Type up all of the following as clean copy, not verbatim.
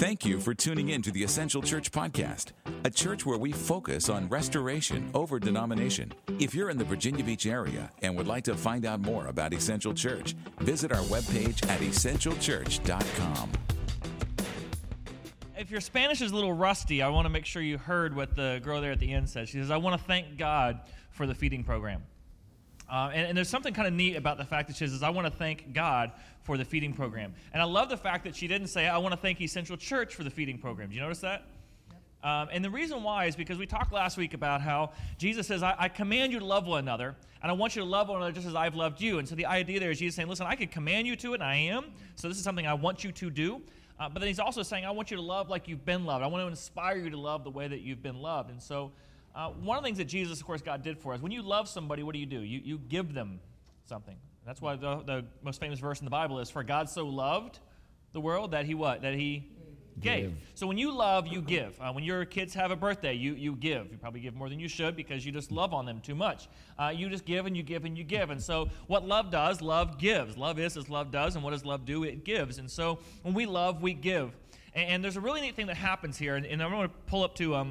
Thank you for tuning in to the Essential Church Podcast, a church where we focus on restoration over denomination. If you're in the Virginia Beach area and would like to find out more about Essential Church, visit our webpage at essentialchurch.com. If your Spanish is a little rusty, I want to make sure you heard what the girl there at the end said. She says, I want to thank God for the feeding program. And there's something kind of neat about the fact that she says, I want to thank God for the feeding program. And I love the fact that she didn't say, I want to thank Essential Church for the feeding program. Do you notice that? Yep. And the reason why is because we talked last week about how Jesus says, I command you to love one another, and I want you to love one another just as I've loved you. And so the idea there is Jesus saying, listen, I could command you to it, and I am. So this is something I want you to do. But then he's also saying, I want you to love like you've been loved. I want to inspire you to love the way that you've been loved. And so one of the things that Jesus, of course, God did for us, when you love somebody, what do? You give them something. That's why the most famous verse in the Bible is, for God so loved the world that he what? That he gave. So when you love, you give. When your kids have a birthday, you give. You probably give more than you should because you just love on them too much. You just give and you give and you give. And so what love does, love gives. Love is as love does, and what does love do? It gives. And so when we love, we give. And there's a really neat thing that happens here, and I'm going to pull up to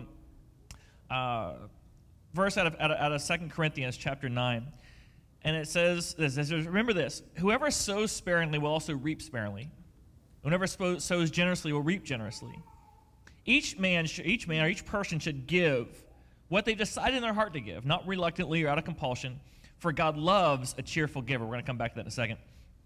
verse out of 2 Corinthians chapter 9. And it says this, remember this, whoever sows sparingly will also reap sparingly. Whoever sows generously will reap generously. Each person should give what they've decided in their heart to give, not reluctantly or out of compulsion, for God loves a cheerful giver. We're going to come back to that in a second.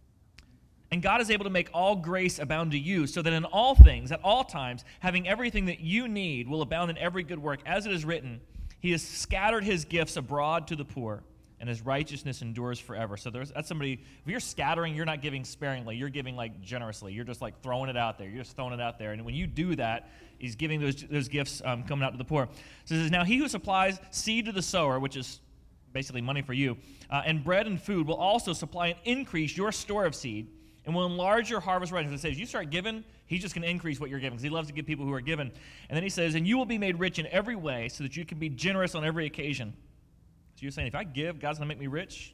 And God is able to make all grace abound to you, so that in all things, at all times, having everything that you need will abound in every good work. As it is written, he has scattered his gifts abroad to the poor, and his righteousness endures forever. So that's somebody, if you're scattering, you're not giving sparingly. You're giving like generously. You're just like throwing it out there. You're just throwing it out there. And when you do that, he's giving those gifts coming out to the poor. So it says, now he who supplies seed to the sower, which is basically money for you, and bread and food will also supply and increase your store of seed, and will enlarge your harvest right. As it says, you start giving, he's just going to increase what you're giving, because he loves to give people who are given. And then he says, and you will be made rich in every way, so that you can be generous on every occasion. So you're saying, if I give, God's going to make me rich?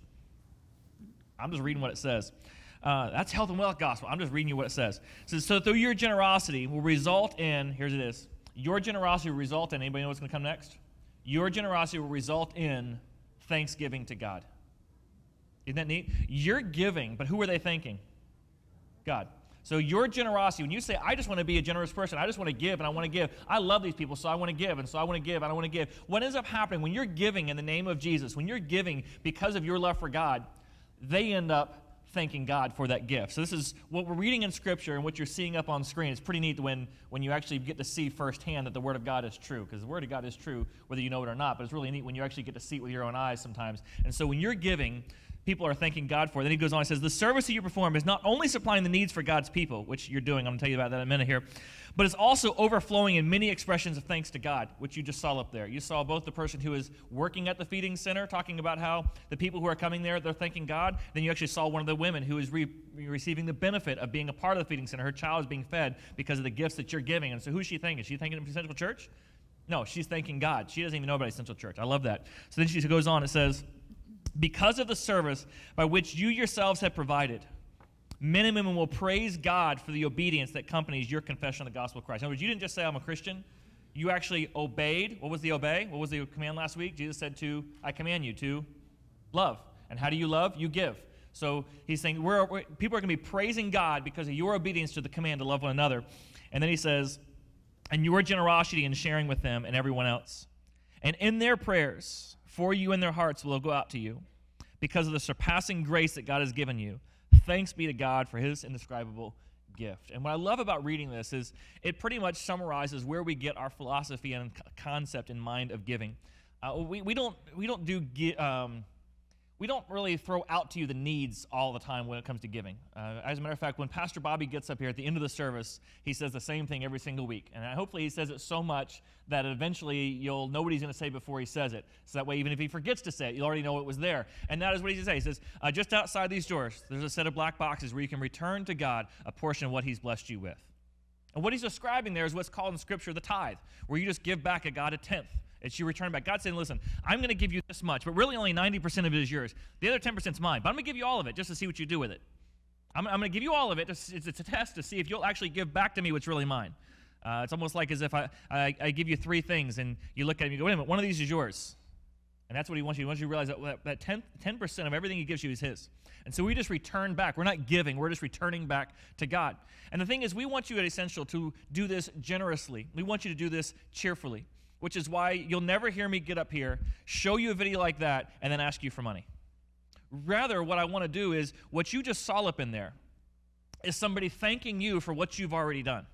I'm just reading what it says. That's health and wealth gospel. I'm just reading you what it says. It says, so through your generosity will result in, here's it is, your generosity will result in, anybody know what's going to come next? Your generosity will result in thanksgiving to God. Isn't that neat? You're giving, but who are they thanking? God. So your generosity, when you say, I just want to be a generous person, I just want to give and I want to give. I love these people, so I want to give, and so I want to give, and I want to give. What ends up happening when you're giving in the name of Jesus, when you're giving because of your love for God, they end up thanking God for that gift. So this is what we're reading in Scripture and what you're seeing up on screen. It's pretty neat when you actually get to see firsthand that the Word of God is true, because the Word of God is true whether you know it or not, but it's really neat when you actually get to see it with your own eyes sometimes. And so when you're giving, people are thanking God for it. Then he goes on and says, the service that you perform is not only supplying the needs for God's people, which you're doing, I'm going to tell you about that in a minute here, but it's also overflowing in many expressions of thanks to God, which you just saw up there. You saw both the person who is working at the feeding center, talking about how the people who are coming there, they're thanking God. Then you actually saw one of the women who is receiving the benefit of being a part of the feeding center. Her child is being fed because of the gifts that you're giving. And so who's she thanking? Is she thanking Essential Church? No, she's thanking God. She doesn't even know about Essential Church. I love that. So then she goes on, it says, because of the service by which you yourselves have provided, men and women will praise God for the obedience that accompanies your confession of the gospel of Christ. In other words, you didn't just say, I'm a Christian. You actually obeyed. What was the obey? What was the command last week? Jesus said I command you to love. And how do you love? You give. So he's saying people are going to be praising God because of your obedience to the command to love one another. And then he says, and your generosity in sharing with them and everyone else. And in their prayers for you in their hearts will go out to you because of the surpassing grace that God has given you. Thanks be to God for his indescribable gift. And what I love about reading this is it pretty much summarizes where we get our philosophy and concept in mind of giving. We don't really throw out to you the needs all the time when it comes to giving. As a matter of fact, when Pastor Bobby gets up here at the end of the service, he says the same thing every single week. And hopefully he says it so much that eventually you'll know what he's going to say before he says it. So that way, even if he forgets to say it, you already know it was there. And that is what he's going to say. He says, just outside these doors, there's a set of black boxes where you can return to God a portion of what he's blessed you with. And what he's describing there is what's called in Scripture the tithe, where you just give back a God a tenth. It's you return back. God's saying, listen, I'm going to give you this much, but really only 90% of it is yours. The other 10% is mine, but I'm going to give you all of it just to see what you do with it. I'm going to give you all of it. It's a test to see if you'll actually give back to me what's really mine. It's almost like as if I give you three things, and you look at them and you go, wait a minute, one of these is yours. And that's what he wants you to do. He wants you to realize that 10% of everything he gives you is his. And so we just return back. We're not giving. We're just returning back to God. And the thing is, we want you at Essential to do this generously. We want you to do this cheerfully, which is why you'll never hear me get up here, show you a video like that, and then ask you for money. Rather, what I want to do is what you just saw up in there is somebody thanking you for what you've already done.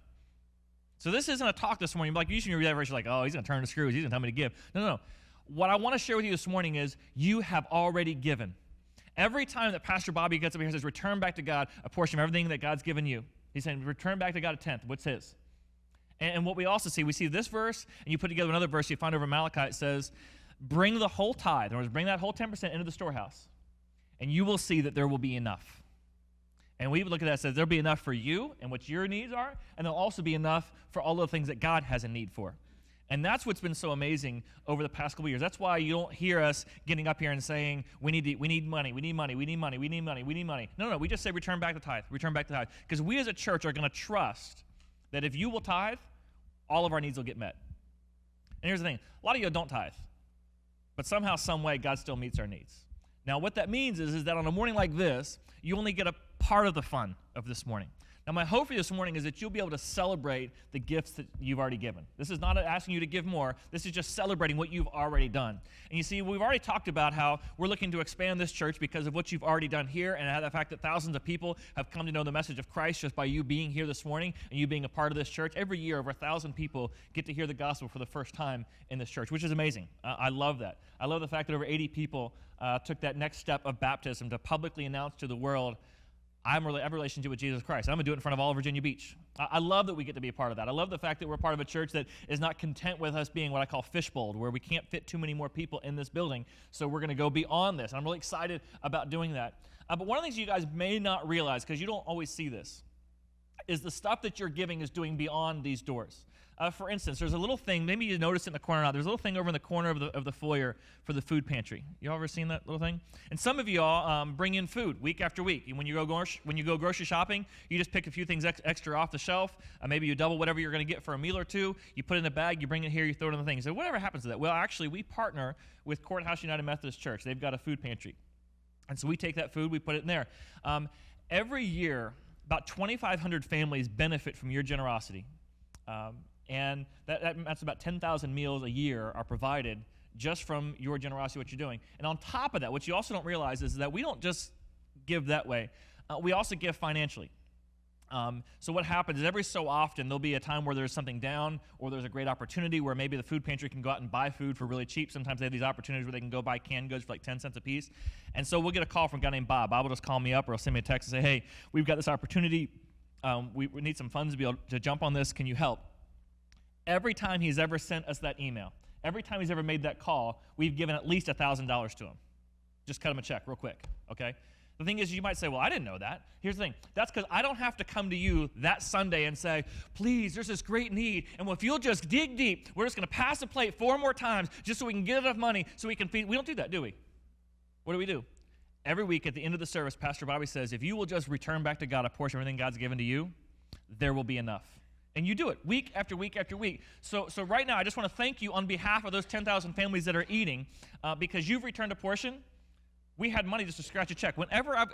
So this isn't a talk this morning. Like usually you're like, oh, he's going to turn the screws. He's going to tell me to give. No. What I want to share with you this morning is you have already given. Every time that Pastor Bobby gets up here and says, return back to God a portion of everything that God's given you, he's saying, return back to God a tenth. What's his? And what we also see, we see this verse, and you put together another verse you find over Malachi. It says, bring the whole tithe. In other words, bring that whole 10% into the storehouse, and you will see that there will be enough. And we look at that and says there'll be enough for you and what your needs are, and there'll also be enough for all of the things that God has a need for. And that's what's been so amazing over the past couple of years. That's why you don't hear us getting up here and saying, we need money, we need money, we need money, we need money, we need money. No, we just say return back the tithe, return back the tithe. Because we as a church are going to trust that if you will tithe, all of our needs will get met. And here's the thing, a lot of you don't tithe, but somehow, some way, God still meets our needs. Now, what that means is that on a morning like this, you only get a part of the fun of this morning. Now, my hope for you this morning is that you'll be able to celebrate the gifts that you've already given. This is not asking you to give more. This is just celebrating what you've already done. And you see, we've already talked about how we're looking to expand this church because of what you've already done here and the fact that thousands of people have come to know the message of Christ just by you being here this morning and you being a part of this church. Every year, over 1,000 people get to hear the gospel for the first time in this church, which is amazing. I love that. I love the fact that over 80 people took that next step of baptism to publicly announce to the world, I have a relationship with Jesus Christ. I'm going to do it in front of all of Virginia Beach. I love that we get to be a part of that. I love the fact that we're part of a church that is not content with us being what I call fishbowled, where we can't fit too many more people in this building, so we're going to go beyond this. I'm really excited about doing that. But one of the things you guys may not realize, because you don't always see this, is the stuff that you're giving is doing beyond these doors. For instance, there's a little thing, maybe you noticed it in the corner now, there's a little thing over in the corner of the foyer for the food pantry. You all ever seen that little thing? And some of you all bring in food week after week. When you go grocery shopping, you just pick a few things extra off the shelf. Maybe you double whatever you're going to get for a meal or two. You put it in a bag, you bring it here, you throw it in the thing. So whatever happens to that? Well, actually, we partner with Courthouse United Methodist Church. They've got a food pantry. And so we take that food, we put it in there. Every year, about 2,500 families benefit from your generosity. And that's about 10,000 meals a year are provided just from your generosity, what you're doing. And on top of that, what you also don't realize is that we don't just give that way. We also give financially. So what happens is every so often there'll be a time where there's something down or there's a great opportunity where maybe the food pantry can go out and buy food for really cheap. Sometimes they have these opportunities where they can go buy canned goods for like 10 cents a piece. And so we'll get a call from a guy named Bob. Bob will just call me up or he'll send me a text and say, hey, we've got this opportunity. We need some funds to be able to jump on this. Can you help? Every time he's ever sent us that email, every time he's ever made that call, we've given at least $1,000 to him. Just cut him a check real quick, okay? The thing is, you might say, well, I didn't know that. Here's the thing. That's because I don't have to come to you that Sunday and say, please, there's this great need, and if you'll just dig deep, we're just going to pass the plate 4 more times just so we can get enough money so we can feed. We don't do that, do we? What do? Every week at the end of the service, Pastor Bobby says, if you will just return back to God a portion of everything God's given to you, there will be enough. And you do it week after week after week. So right now, I just want to thank you on behalf of those 10,000 families that are eating because you've returned a portion. We had money just to scratch a check. Whenever I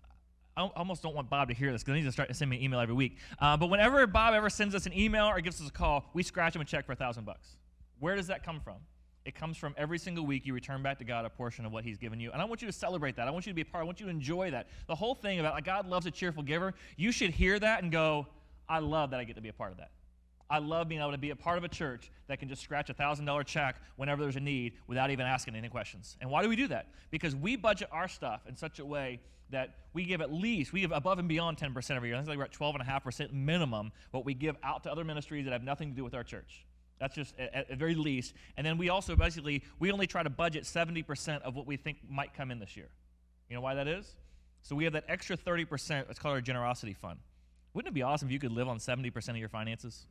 almost don't want Bob to hear this because he needs to start to send me an email every week. But whenever Bob ever sends us an email or gives us a call, we scratch him a check for $1,000. Where does that come from? It comes from every single week you return back to God a portion of what he's given you. And I want you to celebrate that. I want you to be a part. I want you to enjoy that. The whole thing about God loves a cheerful giver, you should hear that and go, I love that I get to be a part of that. I love being able to be a part of a church that can just scratch a $1,000 check whenever there's a need without even asking any questions. And why do we do that? Because we budget our stuff in such a way that we give above and beyond 10% every year. I think like we're at 12.5% minimum what we give out to other ministries that have nothing to do with our church. That's just at the very least. And then we also we only try to budget 70% of what we think might come in this year. You know why that is? So we have that extra 30%, it's called our generosity fund. Wouldn't it be awesome if you could live on 70% of your finances?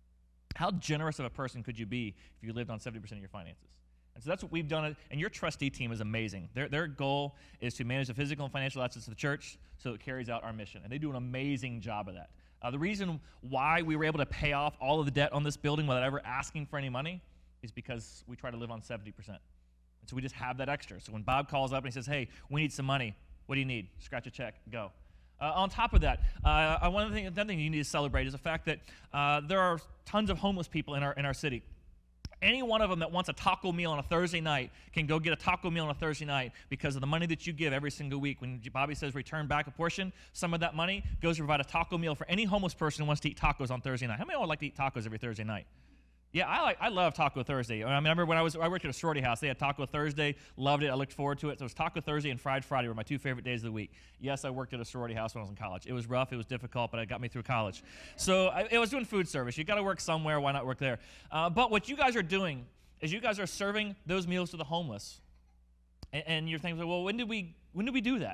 How generous of a person could you be if you lived on 70% of your finances? And so that's what we've done, and your trustee team is amazing. Their goal is to manage the physical and financial assets of the church so it carries out our mission, and they do an amazing job of that. The reason why we were able to pay off all of the debt on this building without ever asking for any money is because we try to live on 70%. And so we just have that extra. So when Bob calls up and he says, hey, we need some money, what do you need? Scratch a check, go. On top of that, another thing you need to celebrate is the fact that there are tons of homeless people in our city. Any one of them that wants a taco meal on a Thursday night can go get a taco meal on a Thursday night because of the money that you give every single week. When Bobby says return back a portion, some of that money goes to provide a taco meal for any homeless person who wants to eat tacos on Thursday night. How many of you would like to eat tacos every Thursday night? Yeah, I love Taco Thursday. I remember when I worked at a sorority house, they had Taco Thursday, loved it, I looked forward to it. So it was Taco Thursday and Fried Friday were my two favorite days of the week. Yes, I worked at a sorority house when I was in college. It was rough, it was difficult, but it got me through college. So I was doing food service. You got to work somewhere, why not work there? But what you guys are doing is you guys are serving those meals to the homeless. And you're thinking, well, when did we do that?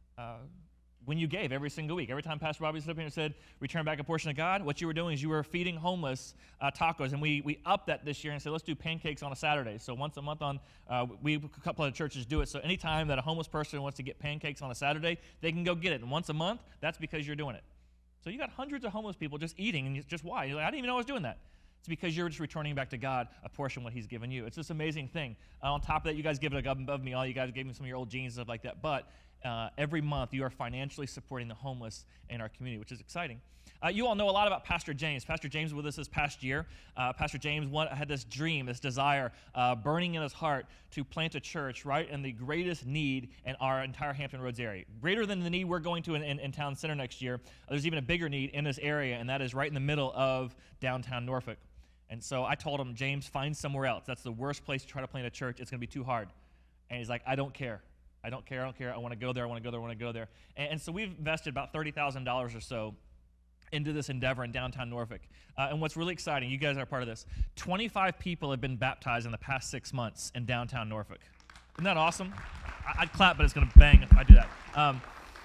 When you gave every single week. Every time Pastor Bobby stood up here and said, return back a portion of God, what you were doing is you were feeding homeless tacos. And we upped that this year and said, let's do pancakes on a Saturday. So once a month a couple of churches do it. So anytime that a homeless person wants to get pancakes on a Saturday, they can go get it. And once a month, that's because you're doing it. So you got hundreds of homeless people just eating, and just why? You're like, I didn't even know I was doing that. It's because you're just returning back to God a portion of what he's given you. It's this amazing thing. On top of that, you guys give it above me all. You guys gave me some of your old jeans and stuff like that. But every month, you are financially supporting the homeless in our community, which is exciting. You all know a lot about Pastor James. Pastor James was with us this past year. Pastor James had this dream, this desire, burning in his heart to plant a church right in the greatest need in our entire Hampton Roads area. Greater than the need we're going to in Town Center next year. There's even a bigger need in this area, and that is right in the middle of downtown Norfolk. And so I told him, James, find somewhere else. That's the worst place to try to plant a church. It's going to be too hard. And he's like, I don't care. I want to go there. I want to go there. And so we've invested about $30,000 or so into this endeavor in downtown Norfolk. And what's really exciting, you guys are part of this, 25 people have been baptized in the past 6 months in downtown Norfolk. Isn't that awesome? I'd clap, but it's going to bang if I do that. And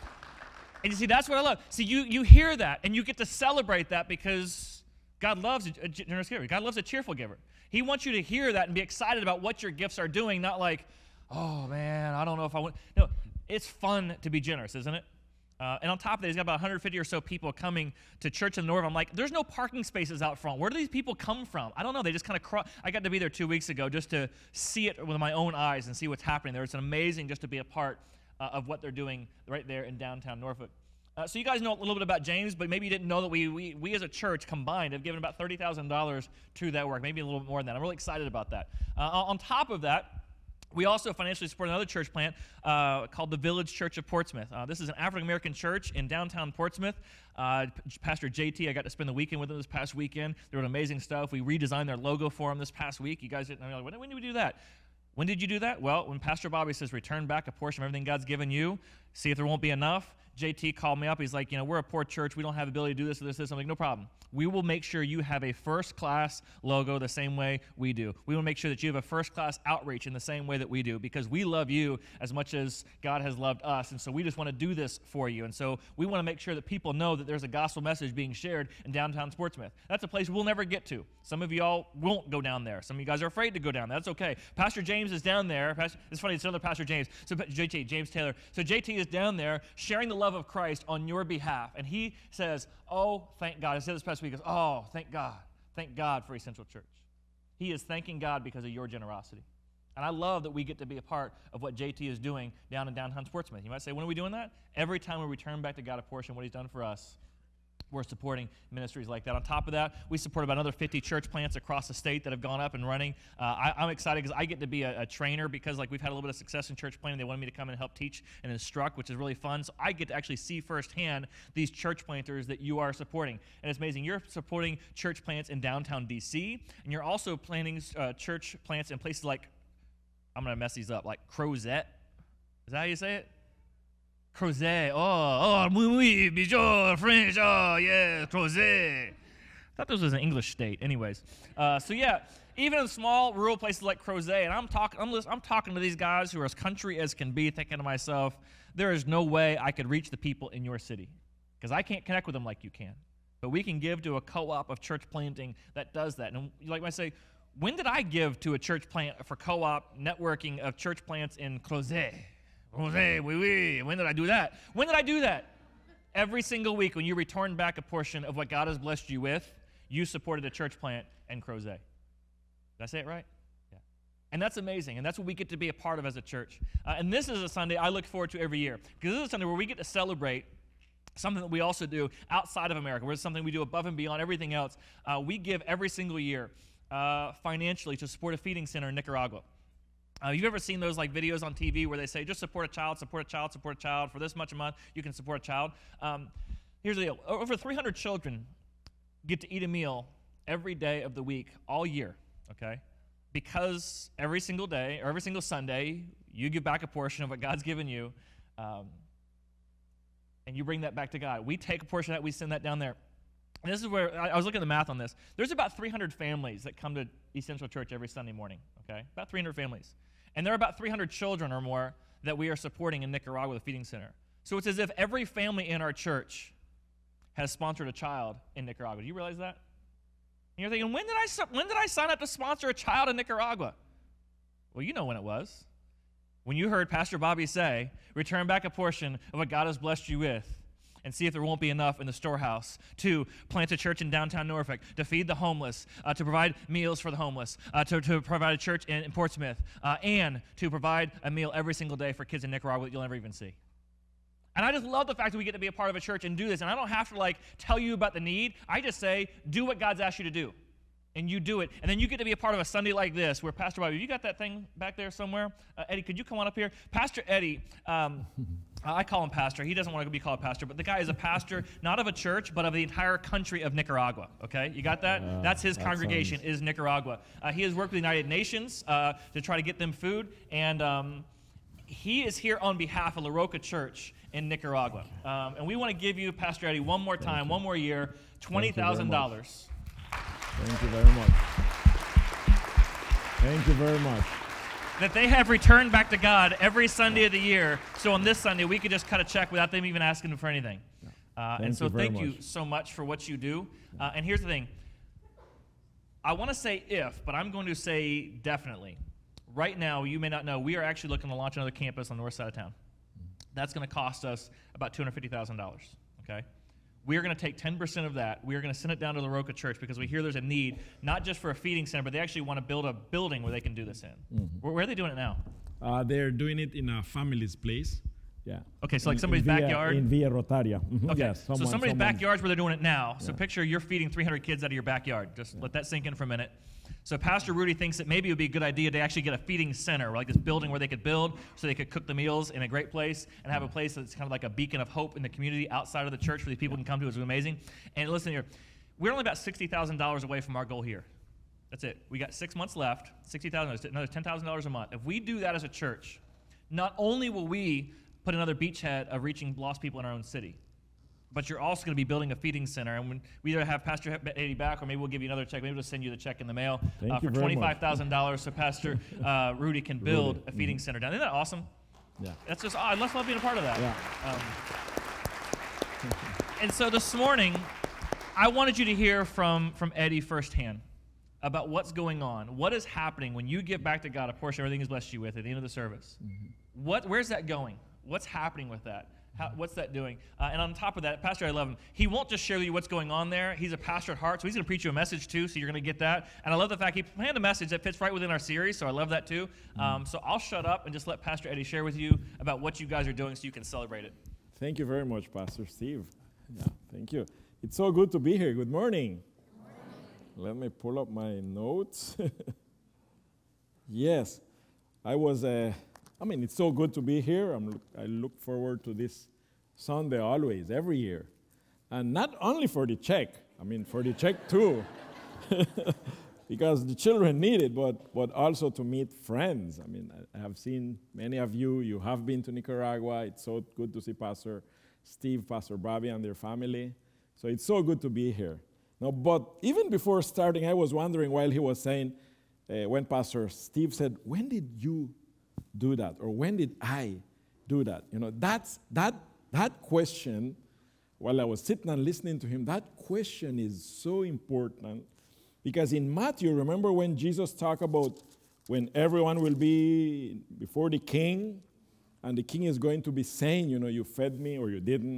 you see, that's what I love. See, you hear that, and you get to celebrate that because God loves a generous giver. God loves a cheerful giver. He wants you to hear that and be excited about what your gifts are doing, not like, oh, man, I don't know if I want. No, it's fun to be generous, isn't it? And on top of that, he's got about 150 or so people coming to church in the north. I'm like, there's no parking spaces out front. Where do these people come from? I don't know. They just kind of I got to be there 2 weeks ago just to see it with my own eyes and see what's happening there. It's amazing just to be a part of what they're doing right there in downtown Norfolk. So you guys know a little bit about James, but maybe you didn't know that we as a church combined have given about $30,000 to that work, maybe a little bit more than that. I'm really excited about that. On top of that, we also financially support another church plant called the Village Church of Portsmouth. This is an African-American church in downtown Portsmouth. Pastor JT, I got to spend the weekend with him this past weekend. They're doing amazing stuff. We redesigned their logo for him this past week. You guys didn't know, like, when did we do that? When did you do that? Well, when Pastor Bobby says, return back a portion of everything God's given you, see if there won't be enough. JT called me up. He's like, we're a poor church. We don't have the ability to do this or this. I'm like, no problem. We will make sure you have a first-class logo the same way we do. We will make sure that you have a first-class outreach in the same way that we do because we love you as much as God has loved us, and so we just want to do this for you. And so we want to make sure that people know that there's a gospel message being shared in downtown Portsmouth. That's a place we'll never get to. Some of y'all won't go down there. Some of you guys are afraid to go down there. That's okay. Pastor James is down there. It's funny, it's another Pastor James. So JT, James Taylor. So JT is down there sharing the love of Christ on your behalf. And he says, oh, thank God. I said this past week, he goes, oh, thank God. Thank God for Essential Church. He is thanking God because of your generosity. And I love that we get to be a part of what JT is doing down in downtown Portsmouth. You might say, when are we doing that? Every time we return back to God a portion of what he's done for us, we're supporting ministries like that. On top of that, we support about another 50 church plants across the state that have gone up and running. I'm excited because I get to be a trainer because we've had a little bit of success in church planting. They wanted me to come and help teach and instruct, which is really fun. So I get to actually see firsthand these church planters that you are supporting. And it's amazing. You're supporting church plants in downtown D.C., and you're also planting church plants in places like, I'm going to mess these up, like Crozet. Is that how you say it? Crozet. Oui, bijou, French. Oh, yeah, Crozet. I thought this was an English state. Anyways, so yeah, even in small rural places like Crozet, and I'm talking to these guys who are as country as can be, thinking to myself, there is no way I could reach the people in your city because I can't connect with them like you can. But we can give to a co-op of church planting that does that. And like I say, when did I give to a church plant for co-op networking of church plants in Crozet? Crozet, oui. When did I do that? every single week when you return back a portion of what God has blessed you with, you supported a church plant in Crozet. Did I say it right? Yeah. And that's amazing, and that's what we get to be a part of as a church. And this is a Sunday I look forward to every year, because this is a Sunday where we get to celebrate something that we also do outside of America, where it's something we do above and beyond everything else. We give every single year financially to support a feeding center in Nicaragua. You've ever seen those like videos on TV where they say, just support a child, support a child, support a child. For this much a month, you can support a child. Here's the deal. Over 300 children get to eat a meal every day of the week, all year, okay? Because every single day, or every single Sunday, you give back a portion of what God's given you, and you bring that back to God. We take a portion of that, we send that down there. And this is where, I was looking at the math on this. There's about 300 families that come to Essential Church every Sunday morning, okay? About 300 families. And there are about 300 children or more that we are supporting in Nicaragua with a feeding center. So it's as if every family in our church has sponsored a child in Nicaragua. Do you realize that? And you're thinking, when did I sign up to sponsor a child in Nicaragua? Well, you know when it was. When you heard Pastor Bobby say, return back a portion of what God has blessed you with, and see if there won't be enough in the storehouse to plant a church in downtown Norfolk, to feed the homeless, to provide meals for the homeless, to provide a church in Portsmouth, and to provide a meal every single day for kids in Nicaragua that you'll never even see. And I just love the fact that we get to be a part of a church and do this. And I don't have to tell you about the need. I just say, do what God's asked you to do. And you do it. And then you get to be a part of a Sunday like this where Pastor Bobby, you got that thing back there somewhere? Eddie, could you come on up here? Pastor Eddie, I call him pastor. He doesn't want to be called pastor, but the guy is a pastor, not of a church, but of the entire country of Nicaragua, okay? You got that? That's his congregation, is Nicaragua. He has worked with the United Nations to try to get them food, and he is here on behalf of La Roca Church in Nicaragua. And we want to give you, Pastor Eddie, one more time, one more year, $20,000. Thank you very much. Thank you very much. That they have returned back to God every Sunday of the year. So on this Sunday, we could just cut a check without them even asking them for anything. And so thank you so much for what you do. And here's the thing. I want to say if, but I'm going to say definitely. Right now, you may not know, we are actually looking to launch another campus on the north side of town. That's going to cost us about $250,000, okay? We are going to take 10% of that. We are going to send it down to La Roca Church because we hear there's a need, not just for a feeding center, but they actually want to build a building where they can do this in. Mm-hmm. Where are they doing it now? They're doing it in a family's place. Yeah. Okay, so like somebody's backyard? In Villa Rotaria. Mm-hmm. Okay, yes, so somebody's backyard's where they're doing it now. So picture you're feeding 300 kids out of your backyard. Just let that sink in for a minute. So Pastor Rudy thinks that maybe it would be a good idea to actually get a feeding center, like this building where they could build so they could cook the meals in a great place and have a place that's kind of like a beacon of hope in the community outside of the church where these people can come to. It's amazing. And listen here, we're only about $60,000 away from our goal here. That's it. We got 6 months left, $60,000, another $10,000 a month. If we do that as a church, not only will we put another beachhead of reaching lost people in our own city, but you're also going to be building a feeding center. And when we either have Pastor Eddie back, or maybe we'll give you another check. Maybe we'll send you the check in the mail for $25,000 so Pastor Rudy can build a feeding center down. Isn't that awesome? Yeah. That's just, I love being a part of that. Yeah. And so this morning, I wanted you to hear from Eddie firsthand about what's going on. What is happening when you give back to God a portion of everything He's blessed you with at the end of the service? Mm-hmm. Where's that going? What's happening with that? What's that doing? And on top of that, Pastor, I love him. He won't just share with you what's going on there. He's a pastor at heart, so he's going to preach you a message too, so you're going to get that. And I love the fact he planned a message that fits right within our series, so I love that too. So I'll shut up and just let Pastor Eddie share with you about what you guys are doing so you can celebrate it. Thank you very much, Pastor Steve. Yeah, thank you. It's so good to be here. Good morning. Good morning. Let me pull up my notes. Yes, it's so good to be here. I look forward to this Sunday always, every year. And not only for the check, for the check too, because the children need it, but also to meet friends. I have seen many of you have been to Nicaragua. It's so good to see Pastor Steve, Pastor Bobby, and their family. So it's so good to be here. Now, but even before starting, I was wondering while he was saying, when Pastor Steve said, when did you do that? Or when did I do that? That question, while I was sitting and listening to him, that question is so important because in Matthew, remember when Jesus talked about when everyone will be before the king and the king is going to be saying, you fed me or you didn't,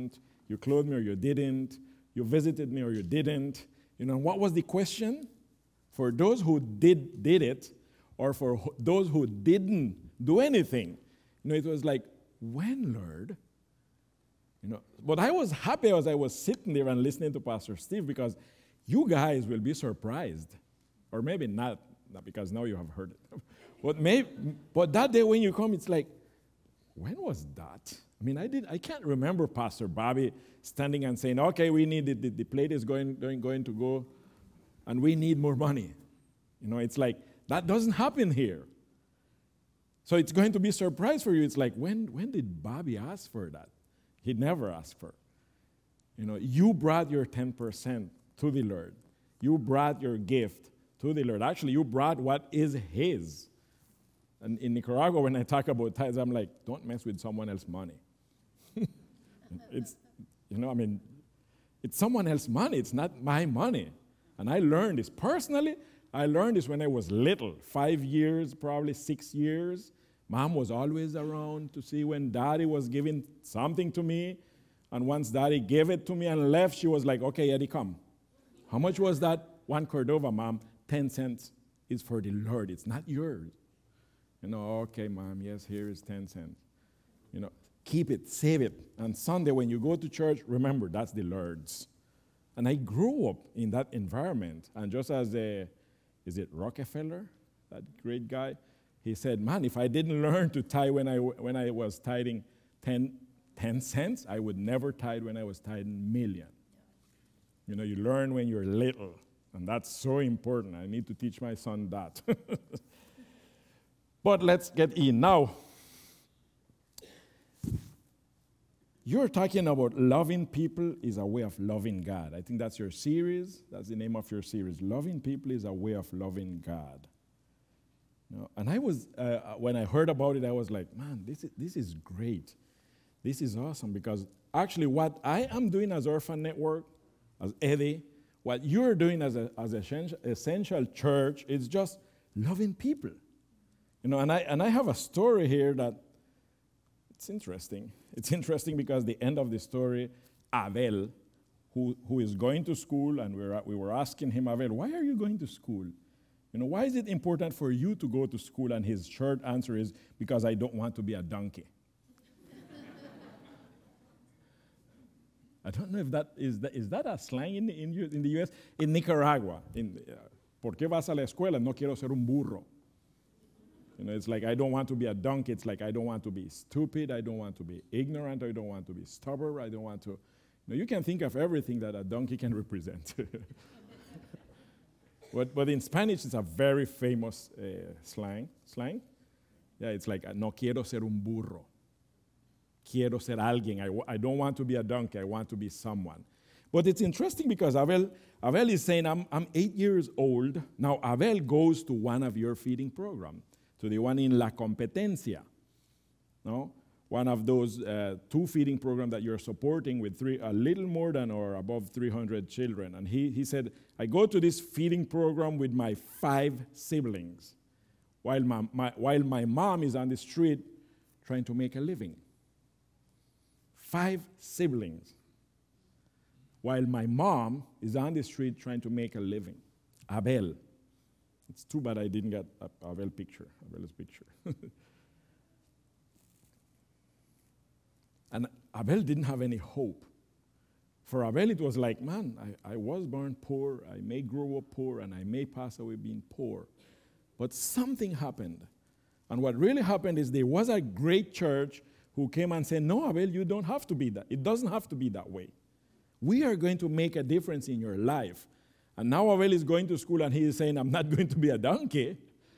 You clothed me or you didn't. You visited me or you didn't. What was the question? For those who did it, or for those who didn't do anything. It was like, when, Lord? But I was happy as I was sitting there and listening to Pastor Steve, because you guys will be surprised. Or maybe not because now you have heard it. But that day when you come, it's like, when was that? I can't remember Pastor Bobby standing and saying, okay, we need the plate is going to go, and we need more money. It's like, that doesn't happen here. So it's going to be a surprise for you. It's like, when did Bobby ask for that? He never asked for it. You brought your 10% to the Lord. You brought your gift to the Lord. Actually, you brought what is His. And in Nicaragua, when I talk about tithes, I'm like, don't mess with someone else's money. It's someone else's money. It's not my money. And I learned this. Personally, I learned this when I was little, 5 years, probably 6 years. Mom was always around to see when Daddy was giving something to me. And once Daddy gave it to me and left, she was like, okay, Eddie, come. How much was that? 1 Cordova, Mom. 10 cents is for the Lord. It's not yours. Okay, Mom, yes, here is 10 cents. Keep it, save it. And Sunday, when you go to church, remember, that's the Lord's. And I grew up in that environment. And just as is it Rockefeller, that great guy? He said, man, if I didn't learn to tithe when I was tithing 10 cents, I would never tithe when I was tithing million. You learn when you're little. And that's so important. I need to teach my son that. But let's get in. Now, you're talking about loving people is a way of loving God. I think that's your series. That's the name of your series. Loving people is a way of loving God. And I was, when I heard about it, I was like, man, this is great. This is awesome, because actually what I am doing as Orphan Network, as Eddie, what you're doing as Essential Church is just loving people. And I have a story here that it's interesting. It's interesting because the end of the story, Abel, who is going to school, and we were asking him, Abel, why are you going to school? Why is it important for you to go to school? And his short answer is, because I don't want to be a donkey. I don't know if that is that a slang in the U.S.? In Nicaragua, ¿por qué vas a la escuela? No quiero ser un burro. It's like, I don't want to be a donkey. It's like, I don't want to be stupid. I don't want to be ignorant. I don't want to be stubborn. I don't want to. You can think of everything that a donkey can represent. But in Spanish, it's a very famous slang. Yeah, it's like, no quiero ser un burro. Quiero ser alguien. I don't want to be a donkey. I want to be someone. But it's interesting because Abel is saying, I'm 8 years old. Now, Abel goes to one of your feeding programs, to the one in La Competencia. No? One of those 2 feeding programs that you're supporting with a little more than or above 300 children. And he said, I go to this feeding program with my 5 siblings, while my mom is on the street trying to make a living. 5 siblings, while my mom is on the street trying to make a living. Abel. It's too bad I didn't get Abel's picture. And Abel didn't have any hope. For Abel, it was like, man, I was born poor, I may grow up poor, and I may pass away being poor. But something happened. And what really happened is there was a great church who came and said, no, Abel, you don't have to be that. It doesn't have to be that way. We are going to make a difference in your life. And now Abel is going to school and he is saying, I'm not going to be a donkey.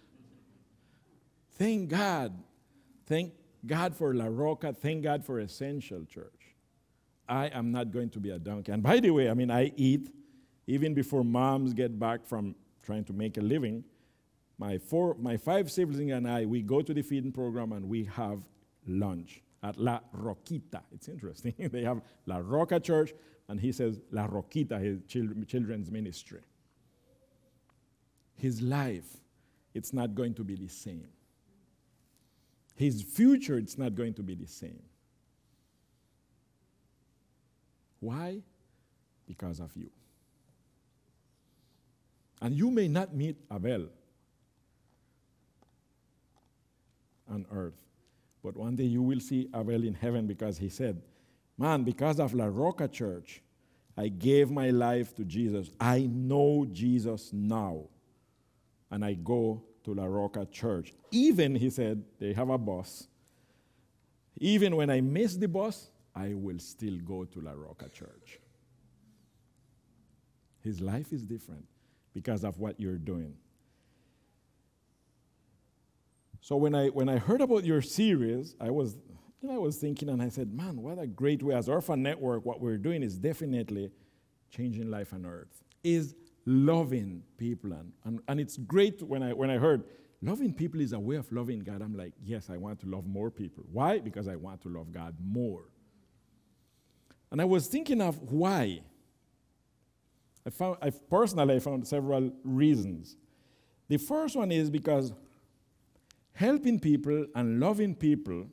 Thank God. Thank God for La Roca. Thank God for Essential Church. I am not going to be a donkey. And by the way, I eat even before moms get back from trying to make a living. My 5 siblings and I, we go to the feeding program and we have lunch at La Roquita. It's interesting. They have La Roca Church, and he says La Roquita, his children's ministry. His life, it's not going to be the same. His future, it's not going to be the same. Why? Because of you. And you may not meet Abel on earth, but one day you will see Abel in heaven, because he said, man, because of La Roca Church, I gave my life to Jesus. I know Jesus now. And I go to La Roca Church. Even, he said, they have a bus. Even when I miss the bus, I will still go to La Roca Church. His life is different because of what you're doing. So when I heard about your series, I was thinking, and I said, man, what a great way. As Orphan Network, what we're doing is definitely changing life on earth, is loving people. And it's great when I heard loving people is a way of loving God. I'm like, yes, I want to love more people. Why? Because I want to love God more. And I was thinking of why. I personally found several reasons. The first one is because helping people and loving people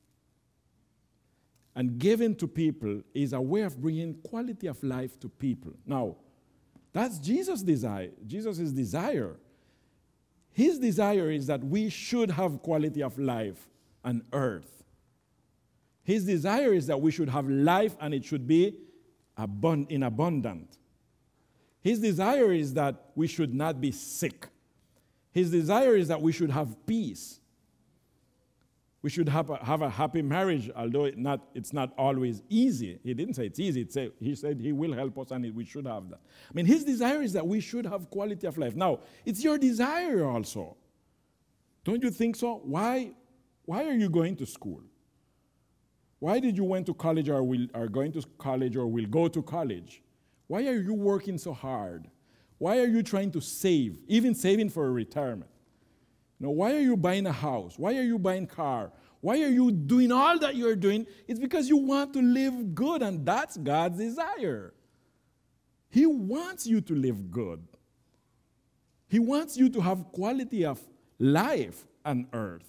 and giving to people is a way of bringing quality of life to people. Now, that's Jesus' desire. Jesus' desire. His desire is that we should have quality of life on earth. His desire is that we should have life and it should be in abundant. His desire is that we should not be sick. His desire is that we should have peace. We should have a happy marriage, although it's not always easy. He didn't say it's easy. He said he will help us and we should have that. I mean, his desire is that we should have quality of life. Now, it's your desire also. Don't you think so? Why are you going to school? Why did you went to college or are going to college or will go to college? Why are you working so hard? Why are you trying to save, even saving for a retirement? Now, why are you buying a house? Why are you buying a car? Why are you doing all that you're doing? It's because you want to live good, and that's God's desire. He wants you to live good. He wants you to have quality of life on earth.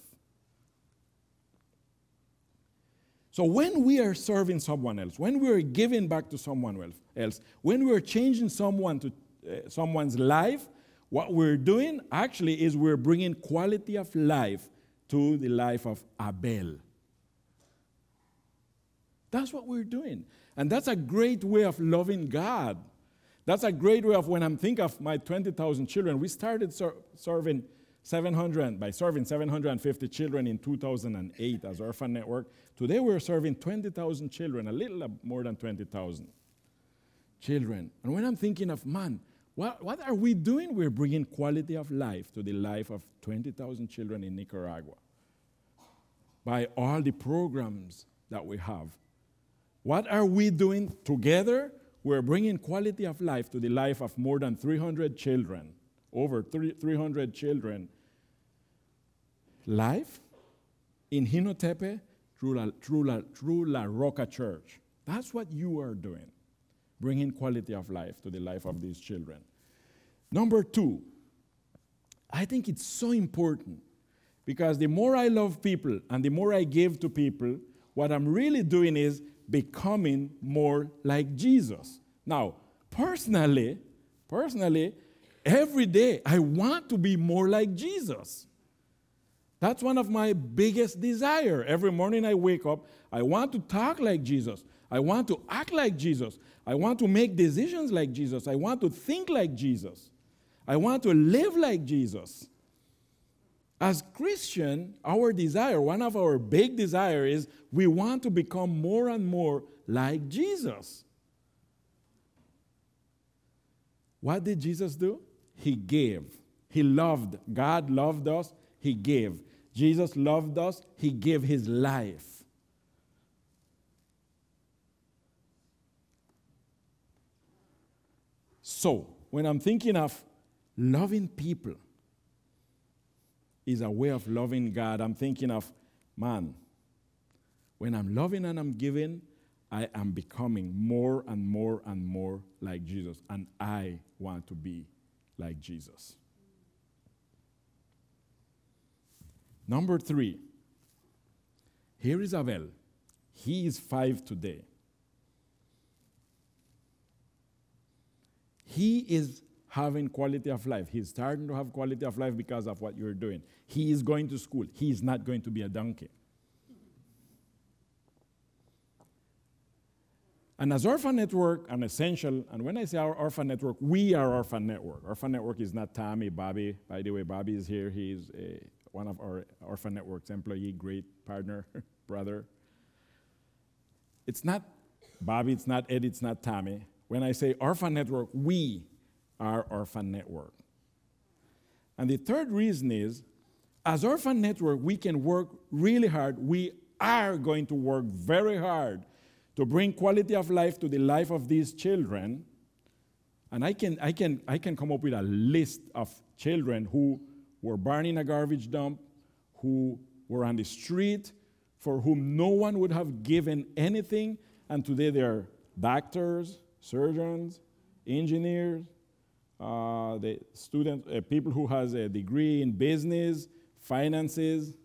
So when we are serving someone else, when we are giving back to someone else, when we are changing someone's life, what we're doing actually is we're bringing quality of life to the life of Abel. That's what we're doing. And that's a great way of loving God. That's a great way of, when I'm thinking of my 20,000 children, we started serving 750 children in 2008 as Orphan Network. Today we're serving 20,000 children, a little more than 20,000 children. And when I'm thinking of, man, what are we doing? We're bringing quality of life to the life of 20,000 children in Nicaragua by all the programs that we have. What are we doing together? We're bringing quality of life to the life of more than 300 children, over 300 children. Life in Jinotepe through La Roca Church. That's what you are doing, bringing quality of life to the life of these children. Number two, I think it's so important because the more I love people and the more I give to people, what I'm really doing is becoming more like Jesus. Now, personally, every day I want to be more like Jesus. That's one of my biggest desires. Every morning I wake up, I want to talk like Jesus. I want to act like Jesus. I want to make decisions like Jesus. I want to think like Jesus. I want to live like Jesus. As Christian, our desire, one of our big desires is we want to become more and more like Jesus. What did Jesus do? He gave. He loved. God loved us. He gave. Jesus loved us. He gave his life. So, when I'm thinking of loving people is a way of loving God, I'm thinking of, man, when I'm loving and I'm giving, I am becoming more and more and more like Jesus. And I want to be like Jesus. Number three, here is Abel. He is 5 today. he is having quality of life. He's starting to have quality of life because of what you're doing. He is going to school. He is not going to be a donkey. And as Orphan Network, an essential, and when I say our Orphan Network, we are Orphan Network. Orphan Network is not Tommy, Bobby. By the way, Bobby is here. He's one of our Orphan Network's employee, great partner, brother. It's not Bobby, it's not Eddie, it's not Tommy. When I say Orphan Network, we are Orphan Network. And the third reason is, as Orphan Network, we can work really hard. We are going to work very hard to bring quality of life to the life of these children. And I can come up with a list of children who were born in a garbage dump, who were on the street, for whom no one would have given anything, and today they are doctors, surgeons, engineers, the students, people who has a degree in business, finances,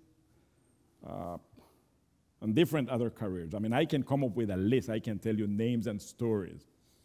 and different other careers. I mean, I can come up with a list. I can tell you names and stories.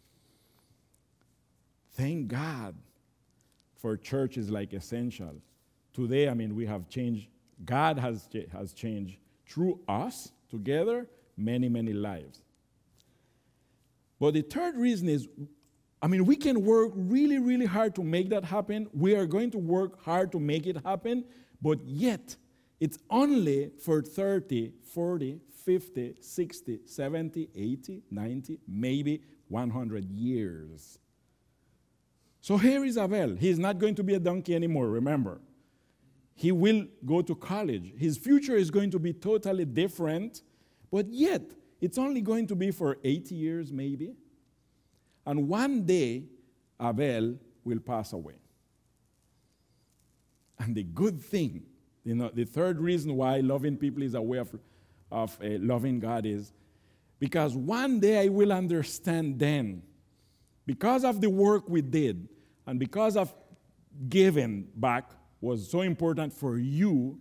Thank God for churches like Essential. Today, I mean, we have changed. God has changed through us together many, many lives. But the third reason is, I mean, we can work really, really hard to make that happen. We are going to work hard to make it happen, but yet it's only for 30, 40, 50, 60, 70, 80, 90, maybe 100 years. So here is Abel. He's not going to be a donkey anymore, remember. He will go to college. His future is going to be totally different, but yet it's only going to be for 80 years maybe. And one day, Abel will pass away. And the good thing, the third reason why loving people is a way of loving God is because one day I will understand then, because of the work we did and because of giving back was so important for you,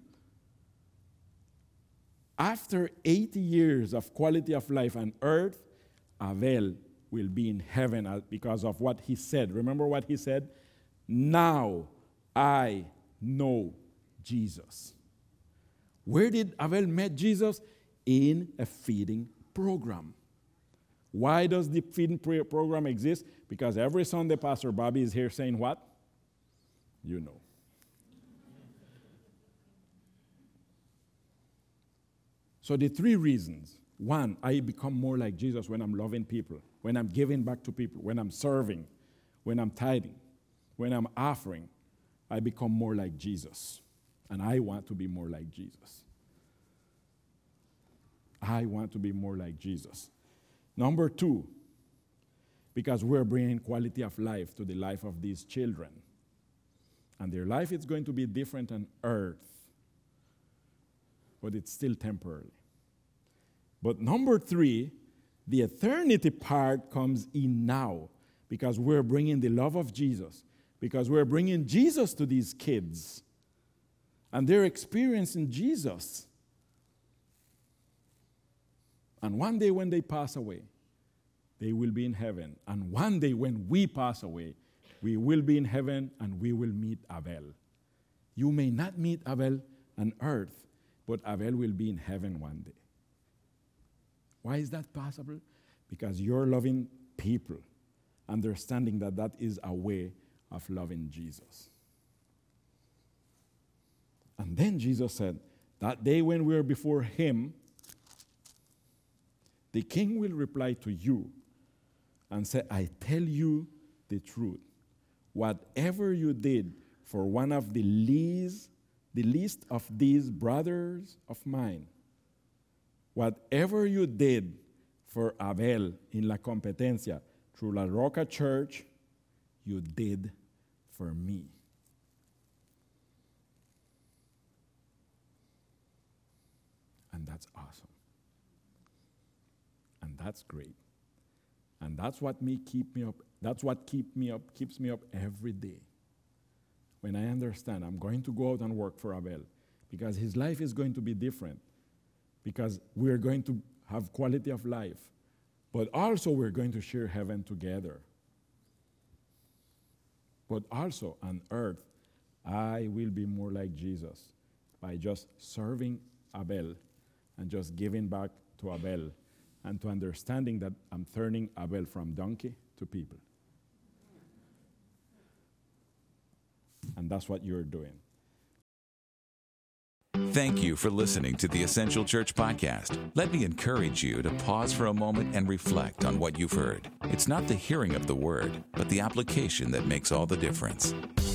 after 80 years of quality of life on earth, Abel will be in heaven because of what he said. Remember what he said? Now I know Jesus. Where did Abel meet Jesus? In a feeding program. Why does the feeding program exist? Because every Sunday, Pastor Bobby is here saying what? You know. So the three reasons. One, I become more like Jesus when I'm loving people, when I'm giving back to people, when I'm serving, when I'm tithing, when I'm offering. I become more like Jesus. And I want to be more like Jesus. I want to be more like Jesus. Number two, because we're bringing quality of life to the life of these children. And their life is going to be different on earth, but it's still temporary. But number three, the eternity part comes in now, because we're bringing the love of Jesus, because we're bringing Jesus to these kids, and they're experiencing Jesus. And one day when they pass away, they will be in heaven. And one day when we pass away, we will be in heaven and we will meet Abel. You may not meet Abel on earth, but Abel will be in heaven one day. Why is that possible? Because you're loving people, understanding that that is a way of loving Jesus. And then Jesus said, that day when we are before him, the king will reply to you and say, I tell you the truth. Whatever you did for one of the least of these brothers of mine, whatever you did for Abel in La Competencia through La Roca Church, you did for me. And that's awesome. And that's great. And that's what keeps me up every day. When I understand I'm going to go out and work for Abel, because his life is going to be different, because we're going to have quality of life, but also we're going to share heaven together. but also on earth, I will be more like Jesus by just serving Abel and just giving back to Abel and to understanding that I'm turning Abel from donkey to people. And that's what you're doing. Thank you for listening to the Essential Church Podcast. Let me encourage you to pause for a moment and reflect on what you've heard. It's not the hearing of the word, but the application that makes all the difference.